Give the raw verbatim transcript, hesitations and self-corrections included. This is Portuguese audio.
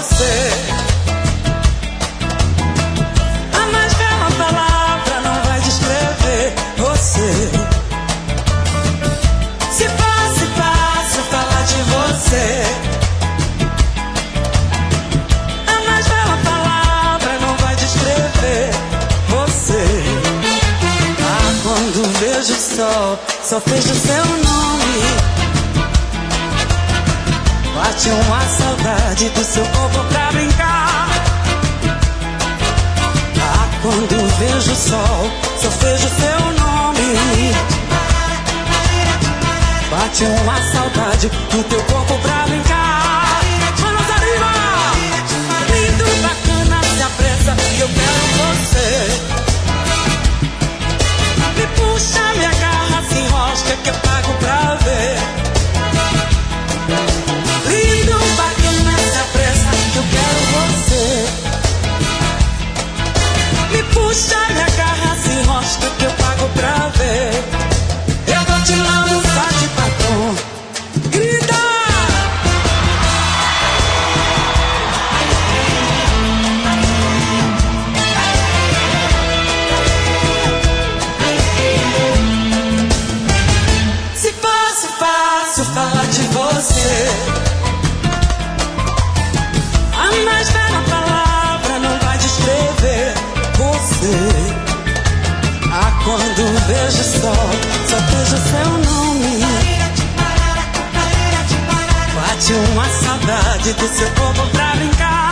você. A mais bela palavra não vai descrever você. Se fosse fácil falar de você, a mais bela palavra não vai descrever você. Ah, quando vejo o sol, só vejo seu nome. Bate uma saudade do seu corpo pra brincar. Ah, quando vejo o sol, só vejo seu nome. Bate uma saudade do teu corpo pra brincar. Manos arriba! Lindo, bacana, se apressa, eu quero você. Me puxa, me agarra, se enrosca que eu pago pra ver. Lindo, bacana, se apressa, eu quero você. Me puxa, me agarra, se enrosca que eu pago pra ver. Eu vou te lançar de batom. Grita! Se fosse fácil falar de você, a mais bela palavra não vai descrever você. Ah, quando vejo o sol, só vejo seu nome. Bate uma saudade do seu corpo pra brincar.